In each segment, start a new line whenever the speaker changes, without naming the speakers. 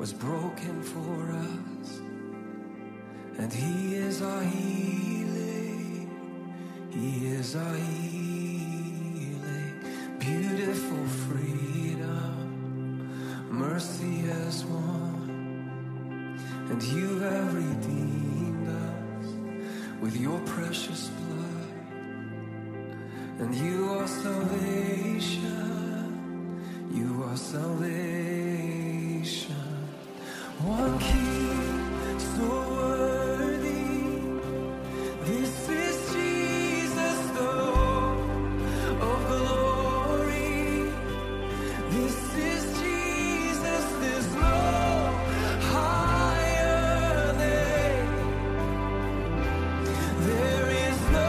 was broken for us, and He is our healing. He is our healing. Beautiful freedom, mercy has won, and You have redeemed us with Your precious blood, and You are salvation. You are salvation. One King, so worthy. This is Jesus, the Lord of glory. This is Jesus, there's no higher name. There is no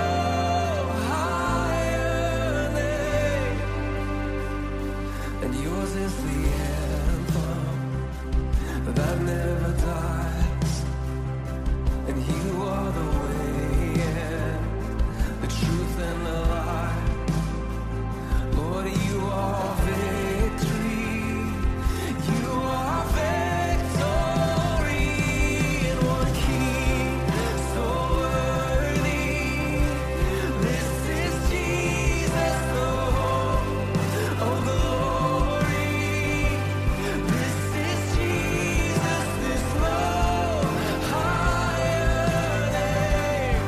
higher name. And Yours is the anthem that never dies, and You are the way and the truth and the life. Lord, You are victory. You are victory. And one King, so worthy. This is Jesus, the hope of glory. This is Jesus, there's no higher name.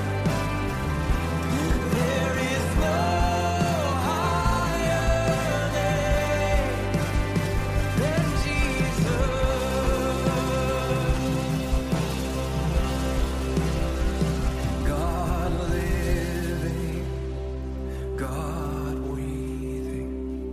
There is no higher name than Jesus. God living, God breathing,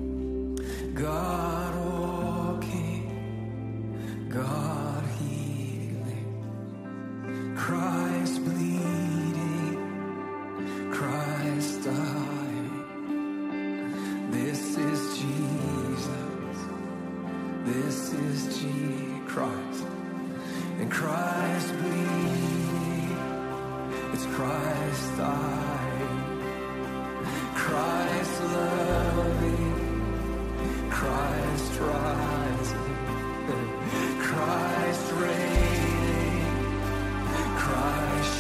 God walking, God healing, Christ bleeding, Christ dying. This is Jesus. This is Christ. And Christ bleeding. It's Christ dying. Christ loving. Christ rising. Christ reigning. Christ